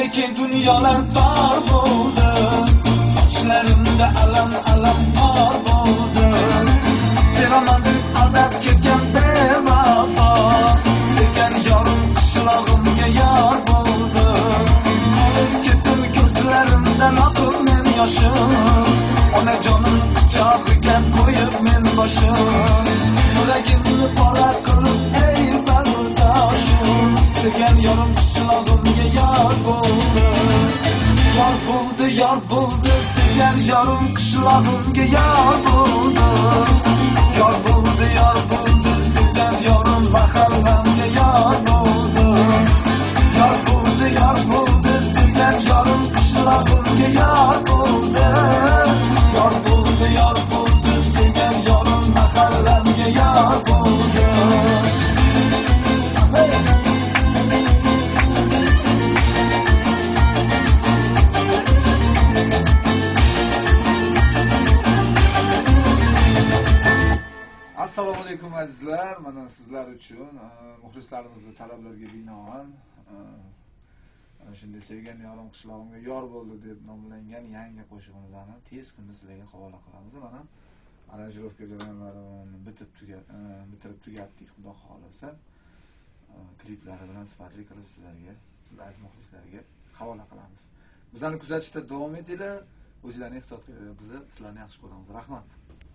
lekin dunyolar dar bo'ldi. Sochlarimda alam qor bo'ldi. Sevaman deb aldab ketgan bevafo, sevgan yorim qishlog'imga yor bo'ldi. Qolib ketdim ko'zlarimdan oqib men yoshim, onajonim quchog'iga qo'yib men boshim. Yuragimni pora qilib ey bardoshim, sevgan yorim qishlog'imga yor bo'ldi. Yor bo'ldi, sevgan yorim qishlog'imga yor bo'ldi. Yor bo'ldi, sevgan yorim mahallamga yor bo'ldi. Yor bo'ldi, sevgan yorim qishlog'imga yor bo'ldi. Yor bo'ldi, sevgan yorim mahallamga yor bo'ldi. Assalomu alaykum azizlar. Mana sizlar uchun muxlislarimizning talablariga binoan shunday sevgan yorim qishlog'imga yor bo'ldi deb nomlangan yangi qo'shig'imizni tez kunda sizlarga havola qilamiz. Mana aranjirovka jarayonlarini bitirib tugatdik, xudo xolasa. Kliplari bilan sifatli qilib sizlarga, siz aziz muxlislarga havola qilamiz. Bizlarni kuzatishda davom etinglar. O'zinglarni ehtiyot qilinglar. Biz sizlarni yaxshi ko'ramiz. Rahmat.